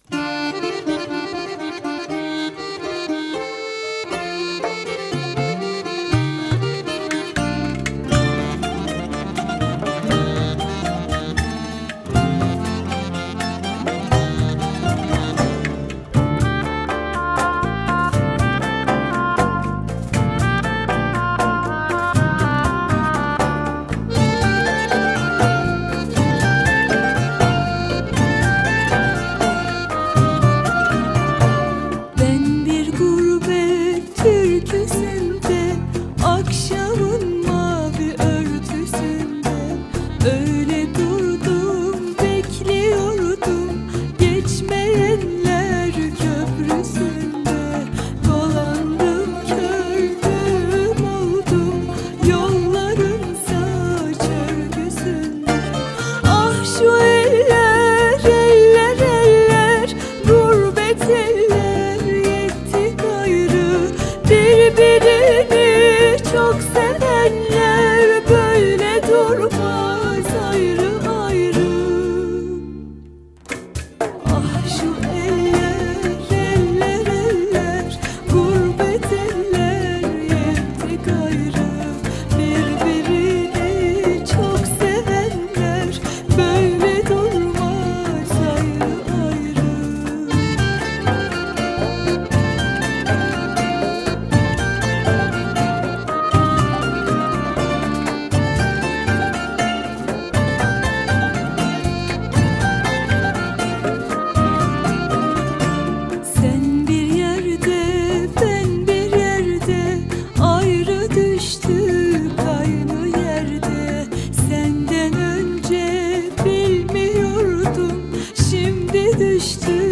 Akşamın mavi örtüsünde öyle durdum, bekliyordum geçmeyenler köprüsünde. Dolandım, kördüm oldum yollarınsa çörgüsünde. Ah şu eller, eller, eller, gurbet eller yetti gayrı. Birbirini çok sevenler böyle durmaz ayrı ayrı. Ah şu eller, eller, eller, gurbet eller yetti gayrı. Birbirini çok sevenler böyle durmaz ayrı ayrı. Sen bir yerde, ben bir yerde, ayrı düştük aynı yerde. Senden önce bilmiyordum, şimdi düştük